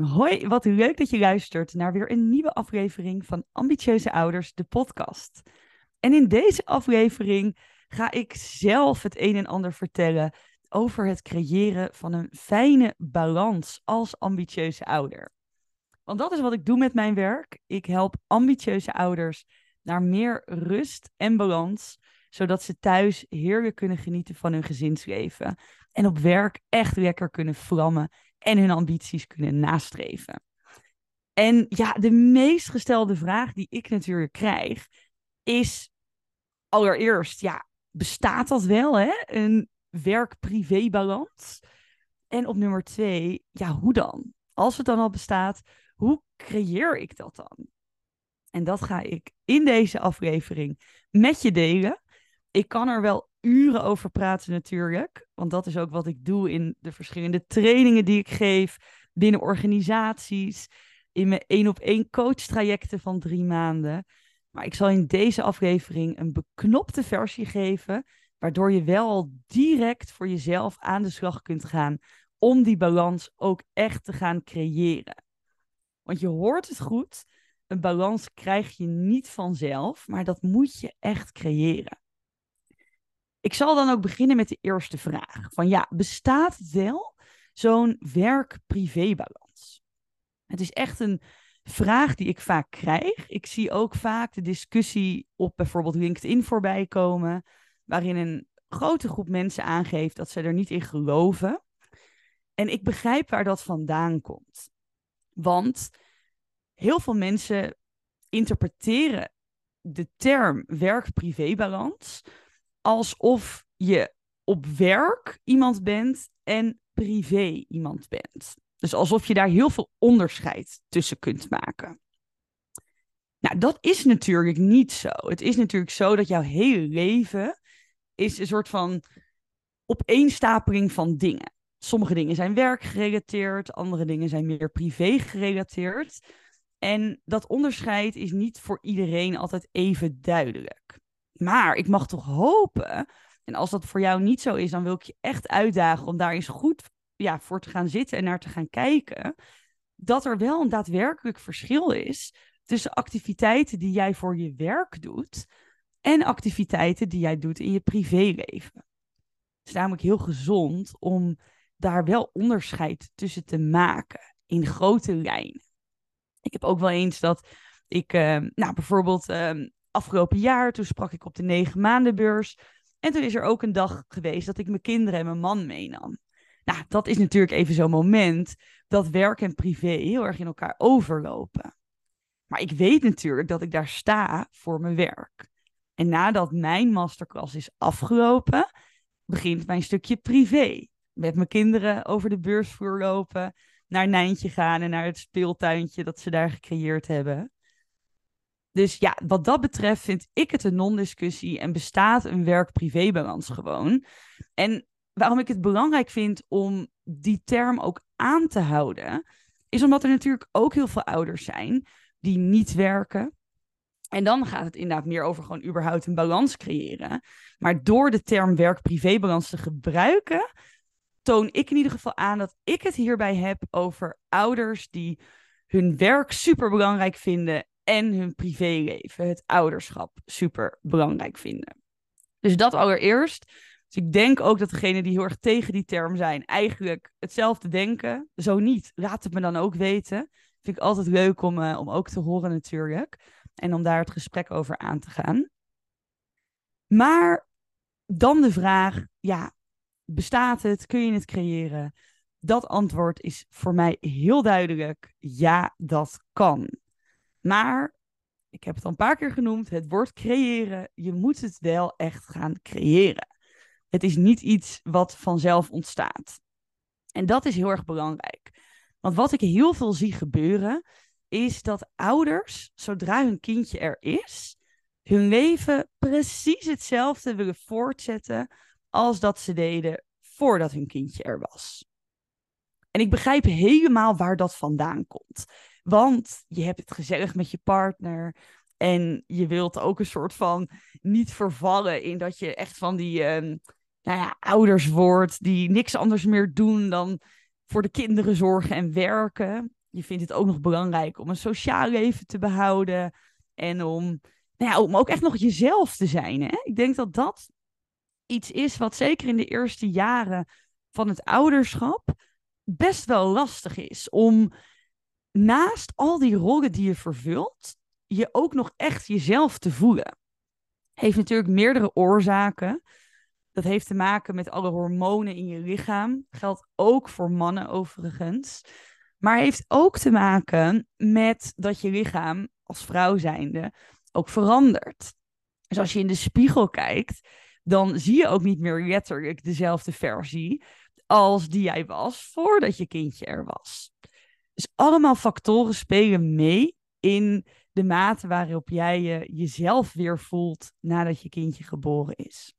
Hoi, wat leuk dat je luistert naar weer een nieuwe aflevering van Ambitieuze Ouders, de podcast. En in deze aflevering ga ik zelf het een en ander vertellen over het creëren van een fijne balans als ambitieuze ouder. Want dat is wat ik doe met mijn werk. Ik help ambitieuze ouders naar meer rust en balans, zodat ze thuis heerlijk kunnen genieten van hun gezinsleven en op werk echt lekker kunnen vlammen en hun ambities kunnen nastreven. En ja, de meest gestelde vraag die ik natuurlijk krijg is allereerst, ja, bestaat dat wel, hè? Een werk-privé-balans? En op nummer 2, ja, hoe dan? Als het dan al bestaat, hoe creëer ik dat dan? En dat ga ik in deze aflevering met je delen. Ik kan er wel uren over praten natuurlijk, want dat is ook wat ik doe in de verschillende trainingen die ik geef, binnen organisaties, in mijn 1-op-1 coachtrajecten van 3 maanden. Maar ik zal in deze aflevering een beknopte versie geven, waardoor je wel al direct voor jezelf aan de slag kunt gaan om die balans ook echt te gaan creëren. Want je hoort het goed, een balans krijg je niet vanzelf, maar dat moet je echt creëren. Ik zal dan ook beginnen met de eerste vraag. Van ja, bestaat wel zo'n werk-privé-balans? Het is echt een vraag die ik vaak krijg. Ik zie ook vaak de discussie op bijvoorbeeld LinkedIn voorbij komen, waarin een grote groep mensen aangeeft dat ze er niet in geloven. En ik begrijp waar dat vandaan komt. Want heel veel mensen interpreteren de term werk-privé-balans alsof je op werk iemand bent en privé iemand bent. Dus alsof je daar heel veel onderscheid tussen kunt maken. Nou, dat is natuurlijk niet zo. Het is natuurlijk zo dat jouw hele leven is een soort van opeenstapeling van dingen. Sommige dingen zijn werkgerelateerd, andere dingen zijn meer privé gerelateerd. En dat onderscheid is niet voor iedereen altijd even duidelijk. Maar ik mag toch hopen, en als dat voor jou niet zo is, dan wil ik je echt uitdagen om daar eens goed voor te gaan zitten en naar te gaan kijken, dat er wel een daadwerkelijk verschil is tussen activiteiten die jij voor je werk doet en activiteiten die jij doet in je privéleven. Het is namelijk heel gezond om daar wel onderscheid tussen te maken in grote lijnen. Ik heb ook wel eens dat ik, bijvoorbeeld afgelopen jaar, toen sprak ik op de 9 maandenbeurs. En toen is er ook een dag geweest dat ik mijn kinderen en mijn man meenam. Nou, dat is natuurlijk even zo'n moment dat werk en privé heel erg in elkaar overlopen. Maar ik weet natuurlijk dat ik daar sta voor mijn werk. En nadat mijn masterclass is afgelopen, begint mijn stukje privé. Met mijn kinderen over de beursvloer lopen, naar Nijntje gaan en naar het speeltuintje dat ze daar gecreëerd hebben. Dus ja, wat dat betreft vind ik het een non-discussie en bestaat een werk-privé-balans gewoon. En waarom ik het belangrijk vind om die term ook aan te houden, is omdat er natuurlijk ook heel veel ouders zijn die niet werken. En dan gaat het inderdaad meer over gewoon überhaupt een balans creëren. Maar door de term werk-privé-balans te gebruiken, toon ik in ieder geval aan dat ik het hierbij heb over ouders die hun werk super belangrijk vinden en hun privéleven, het ouderschap, super belangrijk vinden. Dus dat allereerst. Dus ik denk ook dat degenen die heel erg tegen die term zijn, eigenlijk hetzelfde denken. Zo niet, laat het me dan ook weten. Vind ik altijd leuk om ook te horen natuurlijk. En om daar het gesprek over aan te gaan. Maar dan de vraag, ja, bestaat het? Kun je het creëren? Dat antwoord is voor mij heel duidelijk. Ja, dat kan. Maar, ik heb het al een paar keer genoemd, het woord creëren. Je moet het wel echt gaan creëren. Het is niet iets wat vanzelf ontstaat. En dat is heel erg belangrijk. Want wat ik heel veel zie gebeuren, is dat ouders, zodra hun kindje er is, hun leven precies hetzelfde willen voortzetten als dat ze deden voordat hun kindje er was. En ik begrijp helemaal waar dat vandaan komt. Want je hebt het gezellig met je partner en je wilt ook een soort van niet vervallen in dat je echt van die ouders wordt die niks anders meer doen dan voor de kinderen zorgen en werken. je vindt het ook nog belangrijk om een sociaal leven te behouden. En om ook echt nog jezelf te zijn. Hè? Ik denk dat dat iets is wat zeker in de eerste jaren van het ouderschap best wel lastig is. Om naast al die rollen die je vervult, je ook nog echt jezelf te voelen. Heeft natuurlijk meerdere oorzaken. Dat heeft te maken met alle hormonen in je lichaam. Geldt ook voor mannen overigens. Maar heeft ook te maken met dat je lichaam als vrouw zijnde ook verandert. Dus als je in de spiegel kijkt, dan zie je ook niet meer letterlijk dezelfde versie als die jij was voordat je kindje er was. Dus allemaal factoren spelen mee in de mate waarop jij jezelf weer voelt nadat je kindje geboren is.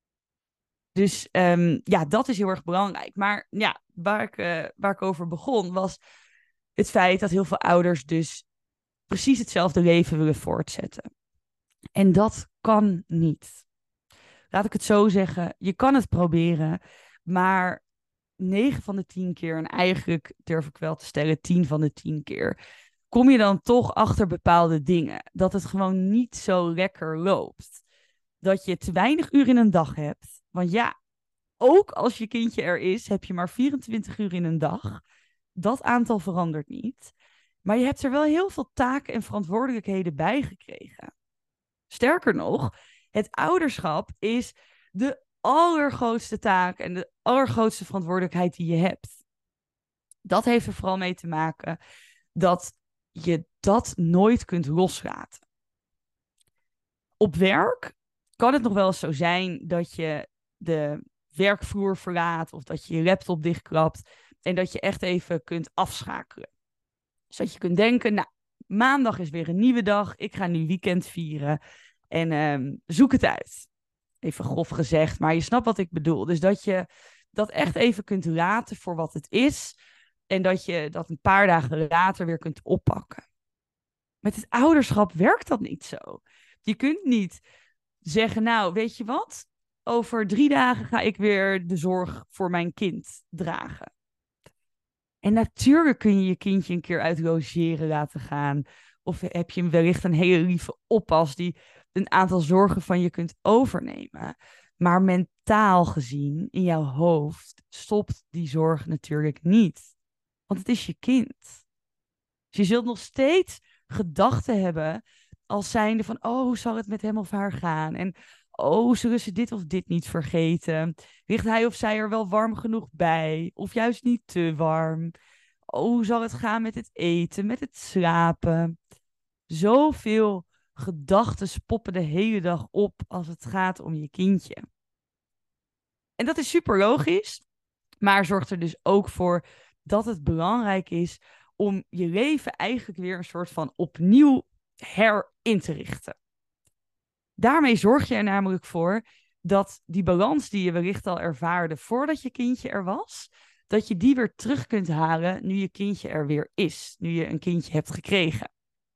Dus dat is heel erg belangrijk. Maar ja, waar ik over begon was het feit dat heel veel ouders dus precies hetzelfde leven willen voortzetten. En dat kan niet. Laat ik het zo zeggen, je kan het proberen, maar 9 van de 10 keer, en eigenlijk durf ik wel te stellen 10 van de 10 keer, kom je dan toch achter bepaalde dingen. Dat het gewoon niet zo lekker loopt. Dat je te weinig uur in een dag hebt. Want ja, ook als je kindje er is, heb je maar 24 uur in een dag. Dat aantal verandert niet. Maar je hebt er wel heel veel taken en verantwoordelijkheden bij gekregen. Sterker nog, het ouderschap is de allergrootste taak en de allergrootste verantwoordelijkheid die je hebt. Dat heeft er vooral mee te maken dat je dat nooit kunt loslaten. Op werk kan het nog wel eens zo zijn dat je de werkvloer verlaat of dat je je laptop dichtklapt en dat je echt even kunt afschakelen. Dus dat je kunt denken, nou, maandag is weer een nieuwe dag, ik ga nu weekend vieren en zoek het uit. Even grof gezegd, maar je snapt wat ik bedoel. Dus dat je dat echt even kunt laten voor wat het is en dat je dat een paar dagen later weer kunt oppakken. Met het ouderschap werkt dat niet zo. Je kunt niet zeggen, nou, weet je wat? Over 3 dagen ga ik weer de zorg voor mijn kind dragen. En natuurlijk kun je je kindje een keer uit logeren laten gaan. Of heb je wellicht een hele lieve oppas die een aantal zorgen van je kunt overnemen. Maar mentaal gezien, in jouw hoofd, stopt die zorg natuurlijk niet. Want het is je kind. Dus je zult nog steeds gedachten hebben als zijnde van, oh, hoe zal het met hem of haar gaan? En oh, zullen ze dit of dit niet vergeten? Ligt hij of zij er wel warm genoeg bij? Of juist niet te warm? Oh, hoe zal het gaan met het eten, met het slapen? Zoveel gedachten poppen de hele dag op als het gaat om je kindje. En dat is super logisch, maar zorgt er dus ook voor dat het belangrijk is om je leven eigenlijk weer een soort van opnieuw herin te richten. Daarmee zorg je er namelijk voor dat die balans die je wellicht al ervaarde voordat je kindje er was, dat je die weer terug kunt halen nu je kindje er weer is, nu je een kindje hebt gekregen.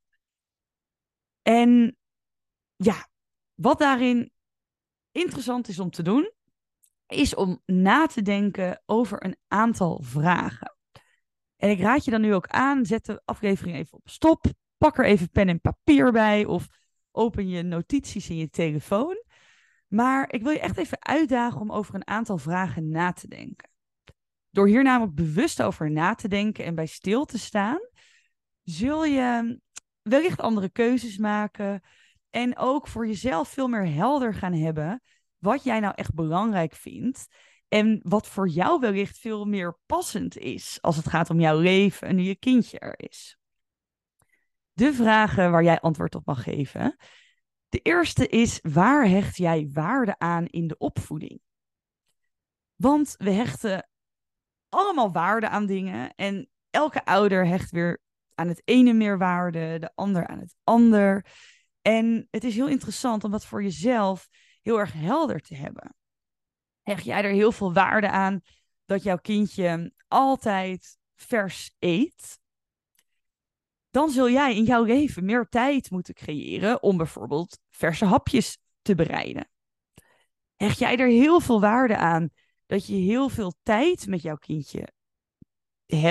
En ja, wat daarin interessant is om te doen, is om na te denken over een aantal vragen. En ik raad je dan nu ook aan, zet de aflevering even op stop, pak er even pen en papier bij of open je notities in je telefoon. Maar ik wil je echt even uitdagen om over een aantal vragen na te denken. Door hier namelijk bewust over na te denken en bij stil te staan, zul je wellicht andere keuzes maken en ook voor jezelf veel meer helder gaan hebben wat jij nou echt belangrijk vindt en wat voor jou wellicht veel meer passend is als het gaat om jouw leven en nu je kindje er is. De vragen waar jij antwoord op mag geven. De eerste is, waar hecht jij waarde aan in de opvoeding? Want we hechten allemaal waarde aan dingen en elke ouder hecht weer aan het ene meer waarde, de ander aan het ander. En het is heel interessant om dat voor jezelf heel erg helder te hebben. Hecht jij er heel veel waarde aan dat jouw kindje altijd vers eet? Dan zul jij in jouw leven meer tijd moeten creëren om bijvoorbeeld verse hapjes te bereiden. Hecht jij er heel veel waarde aan dat je heel veel tijd met jouw kindje hebt?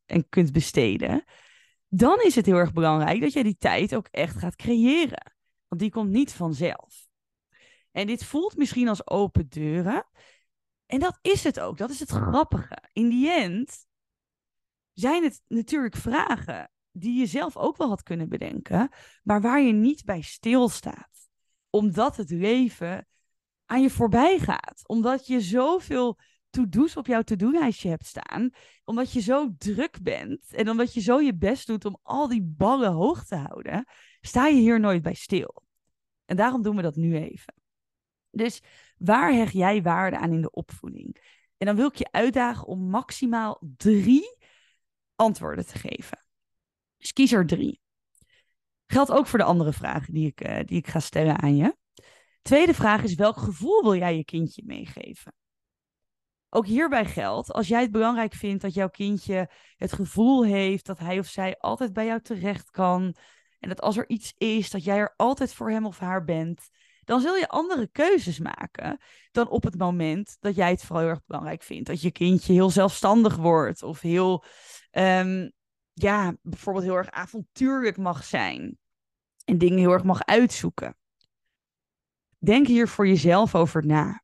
en kunt besteden, dan is het heel erg belangrijk dat jij die tijd ook echt gaat creëren. Want die komt niet vanzelf. En dit voelt misschien als open deuren. En dat is het ook. Dat is het grappige. In die end zijn het natuurlijk vragen die je zelf ook wel had kunnen bedenken, maar waar je niet bij stilstaat. Omdat het leven aan je voorbij gaat. Omdat je zoveel to-do's op jouw to-do-lijstje hebt staan. Omdat je zo druk bent. En omdat je zo je best doet om al die ballen hoog te houden. Sta je hier nooit bij stil. En daarom doen we dat nu even. Dus waar hecht jij waarde aan in de opvoeding? En dan wil ik je uitdagen om maximaal 3 antwoorden te geven. Dus kies er 3. Geldt ook voor de andere vragen die ik ga stellen aan je. Tweede vraag is, welk gevoel wil jij je kindje meegeven? Ook hierbij geldt, als jij het belangrijk vindt dat jouw kindje het gevoel heeft dat hij of zij altijd bij jou terecht kan. En dat als er iets is, dat jij er altijd voor hem of haar bent. Dan zul je andere keuzes maken dan op het moment dat jij het vooral heel erg belangrijk vindt. Dat je kindje heel zelfstandig wordt of heel, bijvoorbeeld heel erg avontuurlijk mag zijn. En dingen heel erg mag uitzoeken. Denk hier voor jezelf over na.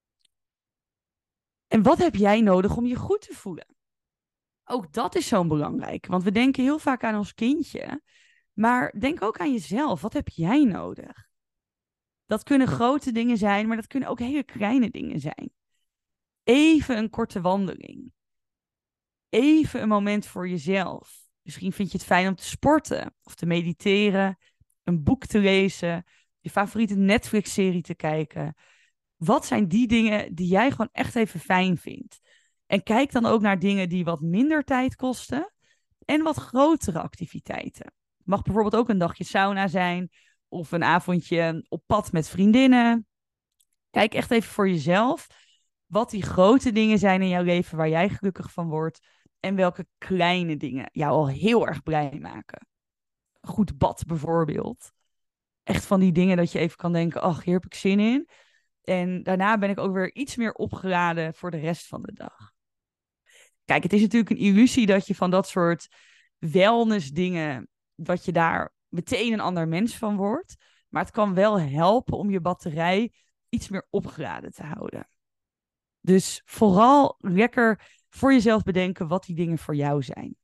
En wat heb jij nodig om je goed te voelen? Ook dat is zo belangrijk, want we denken heel vaak aan ons kindje, maar denk ook aan jezelf. Wat heb jij nodig? Dat kunnen grote dingen zijn, maar dat kunnen ook hele kleine dingen zijn. Even een korte wandeling. Even een moment voor jezelf. Misschien vind je het fijn om te sporten of te mediteren, een boek te lezen, je favoriete Netflix-serie te kijken. Wat zijn die dingen die jij gewoon echt even fijn vindt? En kijk dan ook naar dingen die wat minder tijd kosten en wat grotere activiteiten. Het mag bijvoorbeeld ook een dagje sauna zijn of een avondje op pad met vriendinnen. Kijk echt even voor jezelf wat die grote dingen zijn in jouw leven waar jij gelukkig van wordt en welke kleine dingen jou al heel erg blij maken. Een goed bad bijvoorbeeld. Echt van die dingen dat je even kan denken, ach, hier heb ik zin in. En daarna ben ik ook weer iets meer opgeladen voor de rest van de dag. Kijk, het is natuurlijk een illusie dat je van dat soort wellness dingen, dat je daar meteen een ander mens van wordt. Maar het kan wel helpen om je batterij iets meer opgeladen te houden. Dus vooral lekker voor jezelf bedenken wat die dingen voor jou zijn.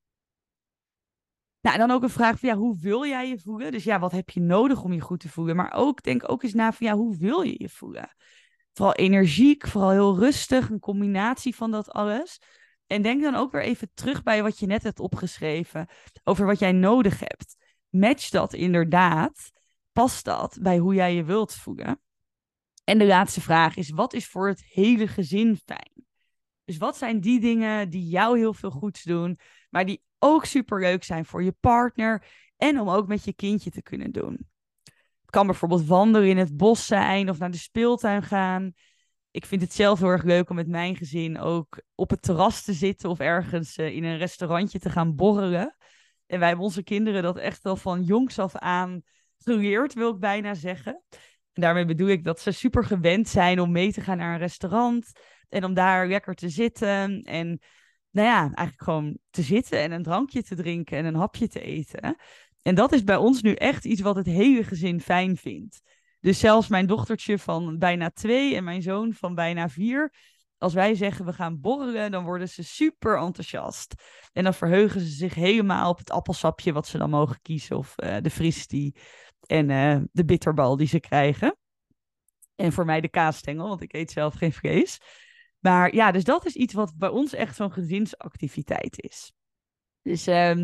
Nou, en dan ook een vraag van, hoe wil jij je voelen? Dus wat heb je nodig om je goed te voelen? Maar ook, denk ook eens na van, hoe wil je je voelen? Vooral energiek, vooral heel rustig, een combinatie van dat alles. En denk dan ook weer even terug bij wat je net hebt opgeschreven over wat jij nodig hebt. Match dat inderdaad, past dat bij hoe jij je wilt voelen? En de laatste vraag is, wat is voor het hele gezin fijn? Dus wat zijn die dingen die jou heel veel goeds doen, maar die ook superleuk zijn voor je partner en om ook met je kindje te kunnen doen? Het kan bijvoorbeeld wandelen in het bos zijn of naar de speeltuin gaan. Ik vind het zelf heel erg leuk om met mijn gezin ook op het terras te zitten of ergens in een restaurantje te gaan borrelen. En wij hebben onze kinderen dat echt wel van jongs af aan geleerd, wil ik bijna zeggen. En daarmee bedoel ik dat ze super gewend zijn om mee te gaan naar een restaurant en om daar lekker te zitten en eigenlijk gewoon te zitten en een drankje te drinken en een hapje te eten. En dat is bij ons nu echt iets wat het hele gezin fijn vindt. Dus zelfs mijn dochtertje van bijna 2 en mijn zoon van bijna 4, als wij zeggen we gaan borrelen, dan worden ze super enthousiast. En dan verheugen ze zich helemaal op het appelsapje wat ze dan mogen kiezen of de fristie en de bitterbal die ze krijgen. En voor mij de kaasstengel, want ik eet zelf geen vlees. Maar dus dat is iets wat bij ons echt zo'n gezinsactiviteit is. Dus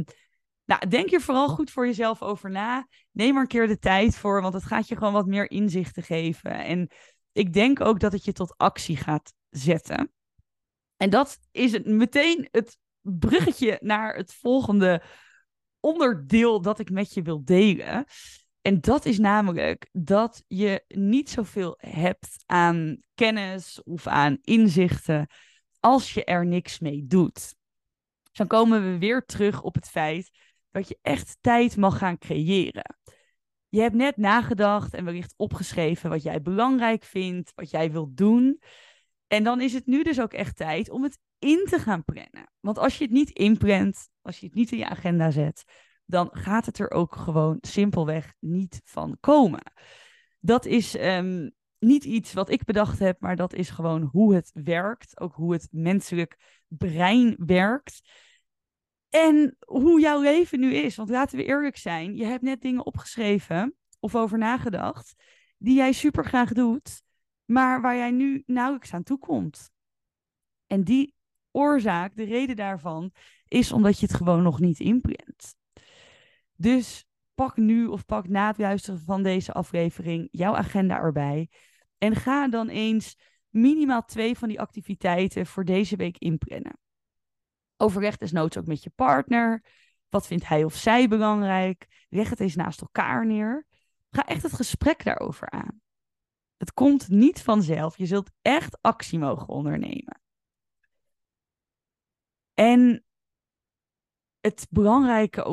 denk hier vooral goed voor jezelf over na. Neem er een keer de tijd voor, want het gaat je gewoon wat meer inzichten geven. En ik denk ook dat het je tot actie gaat zetten. En dat is meteen het bruggetje naar het volgende onderdeel dat ik met je wil delen. En dat is namelijk dat je niet zoveel hebt aan kennis of aan inzichten als je er niks mee doet. Dus dan komen we weer terug op het feit dat je echt tijd mag gaan creëren. Je hebt net nagedacht en wellicht opgeschreven wat jij belangrijk vindt, wat jij wilt doen. En dan is het nu dus ook echt tijd om het in te gaan plannen. Want als je het niet inplant, als je het niet in je agenda zet, dan gaat het er ook gewoon simpelweg niet van komen. Dat is niet iets wat ik bedacht heb, maar dat is gewoon hoe het werkt. Ook hoe het menselijk brein werkt. En hoe jouw leven nu is. Want laten we eerlijk zijn, je hebt net dingen opgeschreven of over nagedacht die jij super graag doet, maar waar jij nu nauwelijks aan toe komt. En die oorzaak, de reden daarvan, is omdat je het gewoon nog niet inplant. Dus pak nu of pak na het luisteren van deze aflevering jouw agenda erbij. En ga dan eens minimaal 2 van die activiteiten voor deze week inplannen. Overleg desnoods ook met je partner. Wat vindt hij of zij belangrijk? Leg het eens naast elkaar neer. Ga echt het gesprek daarover aan. Het komt niet vanzelf. Je zult echt actie mogen ondernemen. En het belangrijke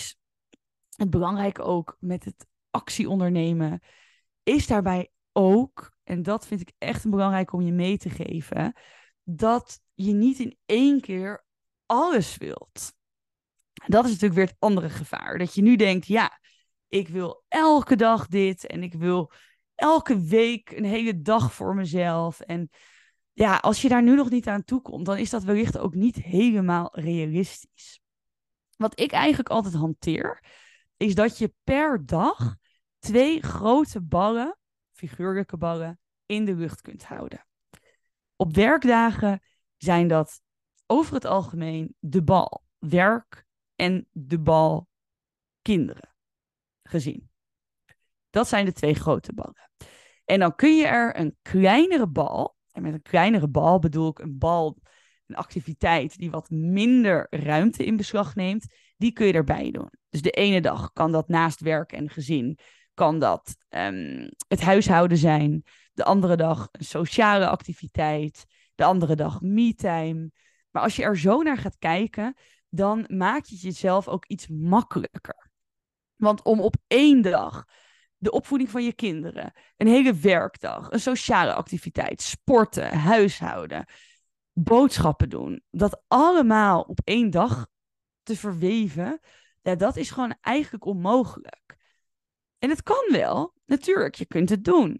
ook met het actie ondernemen, is daarbij ook, en dat vind ik echt belangrijk om je mee te geven, dat je niet in één keer alles wilt. Dat is natuurlijk weer het andere gevaar. Dat je nu denkt, ja, ik wil elke dag dit en ik wil elke week een hele dag voor mezelf. En ja, als je daar nu nog niet aan toe komt, dan is dat wellicht ook niet helemaal realistisch. Wat ik eigenlijk altijd hanteer, is dat je per dag 2 grote ballen, figuurlijke ballen, in de lucht kunt houden. Op werkdagen zijn dat over het algemeen de bal werk en de bal kinderen, gezin. Dat zijn de 2 grote ballen. En dan kun je er een kleinere bal, en met een kleinere bal bedoel ik een bal, een activiteit die wat minder ruimte in beslag neemt, die kun je erbij doen. Dus de ene dag kan dat naast werk en gezin, kan dat het huishouden zijn. De andere dag een sociale activiteit. De andere dag me-time. Maar als je er zo naar gaat kijken, dan maak je het jezelf ook iets makkelijker. Want om op 1 dag de opvoeding van je kinderen, een hele werkdag, een sociale activiteit, sporten, huishouden, boodschappen doen, dat allemaal op 1 dag te verweven, ja, dat is gewoon eigenlijk onmogelijk. En het kan wel, natuurlijk, je kunt het doen.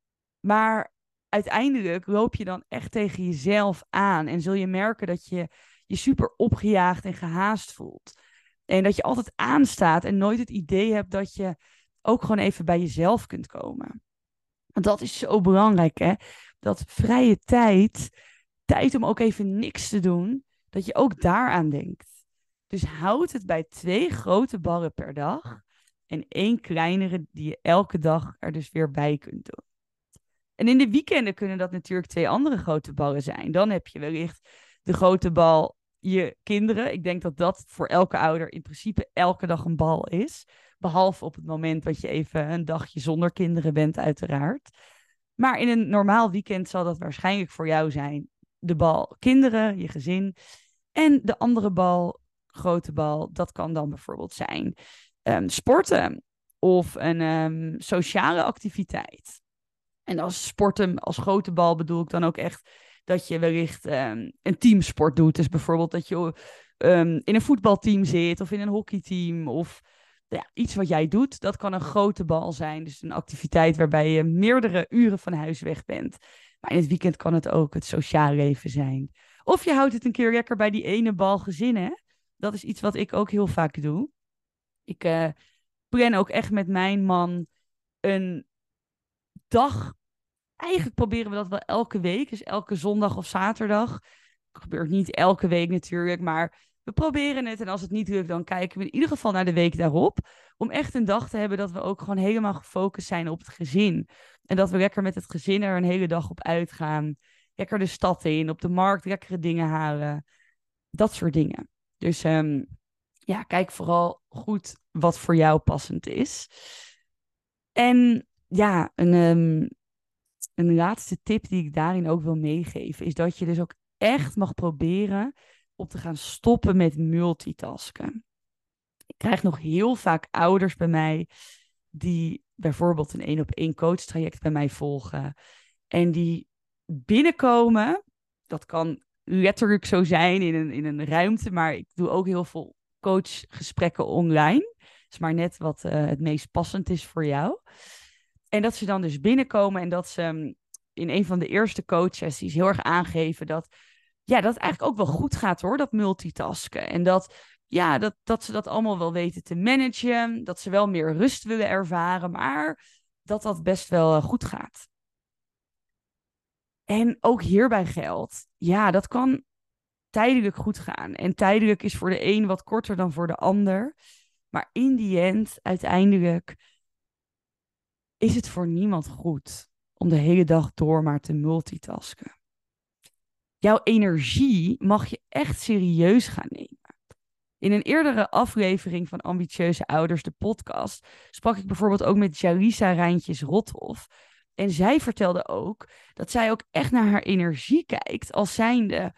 Maar uiteindelijk loop je dan echt tegen jezelf aan en zul je merken dat je je super opgejaagd en gehaast voelt. En dat je altijd aanstaat en nooit het idee hebt dat je ook gewoon even bij jezelf kunt komen. Want dat is zo belangrijk, hè? Dat vrije tijd om ook even niks te doen, dat je ook daaraan denkt. Dus houd het bij 2 grote ballen per dag en 1 kleinere die je elke dag er dus weer bij kunt doen. En in de weekenden kunnen dat natuurlijk 2 andere grote ballen zijn. Dan heb je wellicht de grote bal je kinderen. Ik denk dat dat voor elke ouder in principe elke dag een bal is. Behalve op het moment dat je even een dagje zonder kinderen bent, uiteraard. Maar in een normaal weekend zal dat waarschijnlijk voor jou zijn de bal kinderen, je gezin. En de andere bal, grote bal, dat kan dan bijvoorbeeld zijn sporten of een sociale activiteit. En als sporten, als grote bal bedoel ik dan ook echt dat je wellicht een teamsport doet. Dus bijvoorbeeld dat je in een voetbalteam zit of in een hockeyteam of ja, iets wat jij doet. Dat kan een grote bal zijn. Dus een activiteit waarbij je meerdere uren van huis weg bent. Maar in het weekend kan het ook het sociaal leven zijn. Of je houdt het een keer lekker bij die ene bal gezin, hè? Dat is iets wat ik ook heel vaak doe. Ik plan ook echt met mijn man een dag. Eigenlijk proberen we dat wel elke week, dus elke zondag of zaterdag. Dat gebeurt niet elke week natuurlijk, maar we proberen het. En als het niet lukt, dan kijken we in ieder geval naar de week daarop. Om echt een dag te hebben dat we ook gewoon helemaal gefocust zijn op het gezin. En dat we lekker met het gezin er een hele dag op uitgaan. Lekker de stad in, op de markt lekkere dingen halen. Dat soort dingen. Dus ja, kijk vooral goed wat voor jou passend is. En ja, een laatste tip die ik daarin ook wil meegeven, is dat je dus ook echt mag proberen om te gaan stoppen met multitasken. Ik krijg nog heel vaak ouders bij mij die bijvoorbeeld een 1-op-1 coachtraject bij mij volgen. En die binnenkomen, dat kan letterlijk zo zijn in een ruimte, maar ik doe ook heel veel coachgesprekken online. Het is maar net wat het meest passend is voor jou. En dat ze dan dus binnenkomen en dat ze in een van de eerste coachsessies heel erg aangeven dat, ja, dat het eigenlijk ook wel goed gaat hoor, dat multitasken. En dat, ja, dat ze dat allemaal wel weten te managen, dat ze wel meer rust willen ervaren, maar dat dat best wel goed gaat. En ook hierbij geldt, ja, dat kan tijdelijk goed gaan. En tijdelijk is voor de een wat korter dan voor de ander. Maar in die end, uiteindelijk, is het voor niemand goed om de hele dag door maar te multitasken. Jouw energie mag je echt serieus gaan nemen. In een eerdere aflevering van Ambitieuze Ouders, de podcast, sprak ik bijvoorbeeld ook met Jarisa Rijntjes-Rothoff. En zij vertelde ook dat zij ook echt naar haar energie kijkt als zijnde,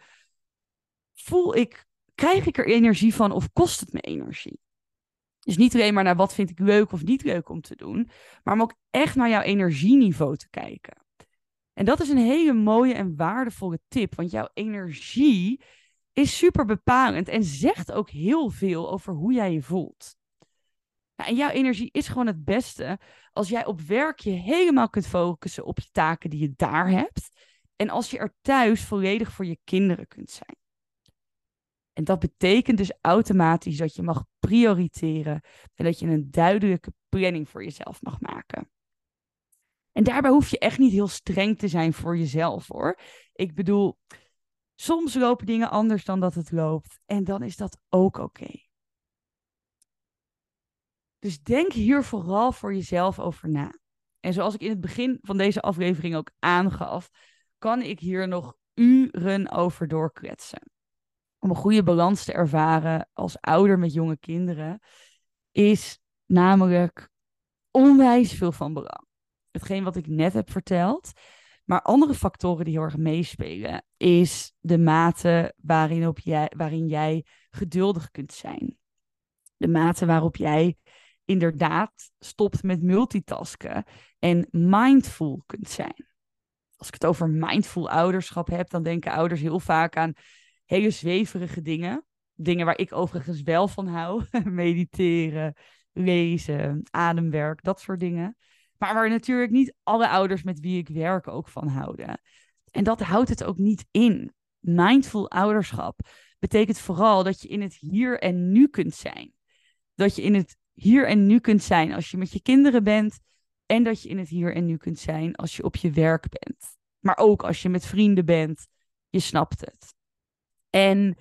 krijg ik er energie van of kost het me energie? Dus niet alleen maar naar wat vind ik leuk of niet leuk om te doen, maar om ook echt naar jouw energieniveau te kijken. En dat is een hele mooie en waardevolle tip, want jouw energie is super bepalend en zegt ook heel veel over hoe jij je voelt. Nou, en jouw energie is gewoon het beste als jij op werk je helemaal kunt focussen op je taken die je daar hebt en als je er thuis volledig voor je kinderen kunt zijn. En dat betekent dus automatisch dat je mag prioriteren en dat je een duidelijke planning voor jezelf mag maken. En daarbij hoef je echt niet heel streng te zijn voor jezelf, hoor. Ik bedoel, soms lopen dingen anders dan dat het loopt. En dan is dat ook oké. Dus denk hier vooral voor jezelf over na. En zoals ik in het begin van deze aflevering ook aangaf, kan ik hier nog uren over doorkletsen. Om een goede balans te ervaren als ouder met jonge kinderen, is namelijk onwijs veel van belang. Hetgeen wat ik net heb verteld. Maar andere factoren die heel erg meespelen, is de mate waarin jij geduldig kunt zijn. De mate waarop jij inderdaad stopt met multitasken en mindful kunt zijn. Als ik het over mindful ouderschap heb, dan denken ouders heel vaak aan hele zweverige dingen. Dingen waar ik overigens wel van hou. Mediteren, lezen, ademwerk, dat soort dingen. Maar waar natuurlijk niet alle ouders met wie ik werk ook van houden. En dat houdt het ook niet in. Mindful ouderschap betekent vooral dat je in het hier en nu kunt zijn. Dat je in het hier en nu kunt zijn als je met je kinderen bent. En dat je in het hier en nu kunt zijn als je op je werk bent. Maar ook als je met vrienden bent. Je snapt het. En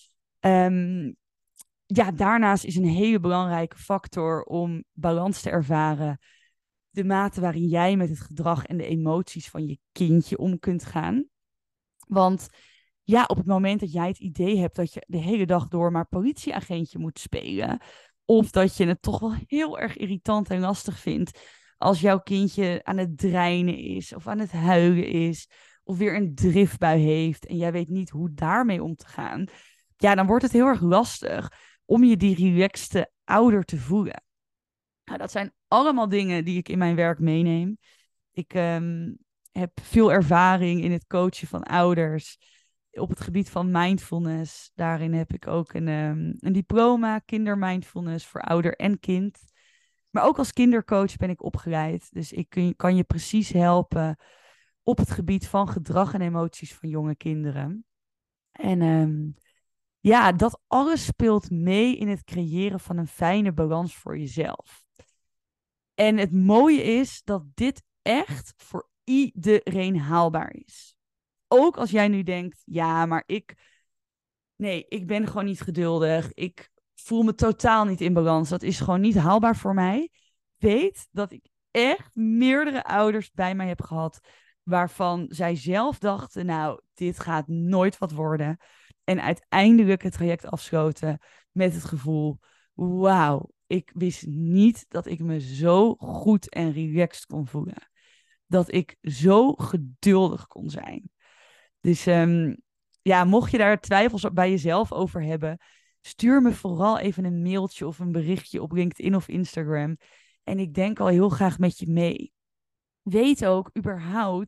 daarnaast is een hele belangrijke factor om balans te ervaren de mate waarin jij met het gedrag en de emoties van je kindje om kunt gaan. Want ja, op het moment dat jij het idee hebt dat je de hele dag door maar politieagentje moet spelen, of dat je het toch wel heel erg irritant en lastig vindt als jouw kindje aan het dreinen is, of aan het huilen is, of weer een driftbui heeft en jij weet niet hoe daarmee om te gaan, ja, dan wordt het heel erg lastig om je die relaxte ouder te voelen. Nou, dat zijn allemaal dingen die ik in mijn werk meeneem. Ik heb veel ervaring in het coachen van ouders op het gebied van mindfulness. Daarin heb ik ook een diploma kindermindfulness voor ouder en kind. Maar ook als kindercoach ben ik opgeleid. Dus ik kan je precies helpen op het gebied van gedrag en emoties van jonge kinderen. En dat alles speelt mee in het creëren van een fijne balans voor jezelf. En het mooie is dat dit echt voor iedereen haalbaar is. Ook als jij nu denkt, ja, maar ik ben gewoon niet geduldig. Ik voel me totaal niet in balans. Dat is gewoon niet haalbaar voor mij. Weet dat ik echt meerdere ouders bij mij heb gehad waarvan zij zelf dachten, nou, dit gaat nooit wat worden. En uiteindelijk het traject afsloten met het gevoel, wauw, ik wist niet dat ik me zo goed en relaxed kon voelen. Dat ik zo geduldig kon zijn. Dus mocht je daar twijfels bij jezelf over hebben, stuur me vooral even een mailtje of een berichtje op LinkedIn of Instagram. En ik denk al heel graag met je mee. Weet ook überhaupt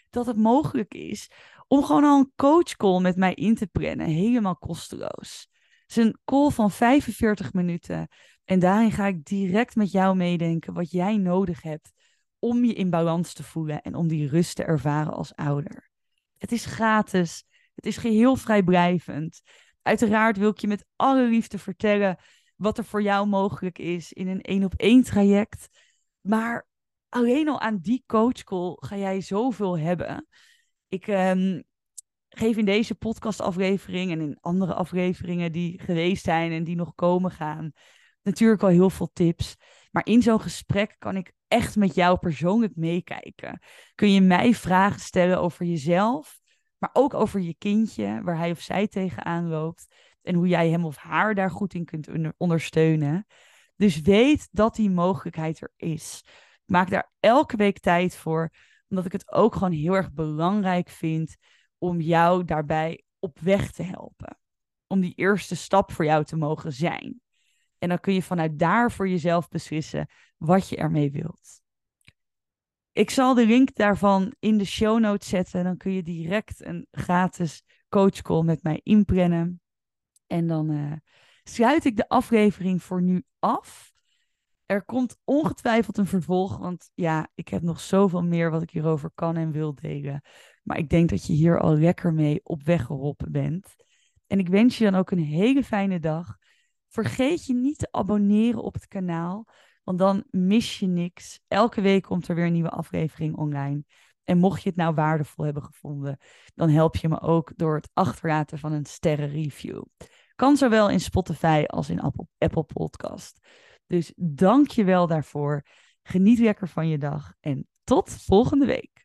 dat het mogelijk is om gewoon al een coachcall met mij in te plannen, helemaal kosteloos. Het is een call van 45 minuten en daarin ga ik direct met jou meedenken wat jij nodig hebt om je in balans te voelen en om die rust te ervaren als ouder. Het is gratis, het is geheel vrijblijvend. Uiteraard wil ik je met alle liefde vertellen wat er voor jou mogelijk is in een 1-op-1 traject. Maar alleen al aan die coachcall ga jij zoveel hebben. Ik geef in deze podcastaflevering en in andere afleveringen die geweest zijn en die nog komen gaan, natuurlijk al heel veel tips. Maar in zo'n gesprek kan ik echt met jou persoonlijk meekijken. Kun je mij vragen stellen over jezelf, maar ook over je kindje, waar hij of zij tegenaan loopt. En hoe jij hem of haar daar goed in kunt ondersteunen. Dus weet dat die mogelijkheid er is. Ik maak daar elke week tijd voor, omdat ik het ook gewoon heel erg belangrijk vind om jou daarbij op weg te helpen. Om die eerste stap voor jou te mogen zijn. En dan kun je vanuit daar voor jezelf beslissen wat je ermee wilt. Ik zal de link daarvan in de show notes zetten. Dan kun je direct een gratis coachcall met mij inplannen. En dan sluit ik de aflevering voor nu af. Er komt ongetwijfeld een vervolg, want ja, ik heb nog zoveel meer wat ik hierover kan en wil delen. Maar ik denk dat je hier al lekker mee op weg geholpen bent. En ik wens je dan ook een hele fijne dag. Vergeet je niet te abonneren op het kanaal, want dan mis je niks. Elke week komt er weer een nieuwe aflevering online. En mocht je het nou waardevol hebben gevonden, dan help je me ook door het achterlaten van een sterrenreview. Kan zowel in Spotify als in Apple Podcast. Dus dank je wel daarvoor. Geniet lekker van je dag en tot volgende week.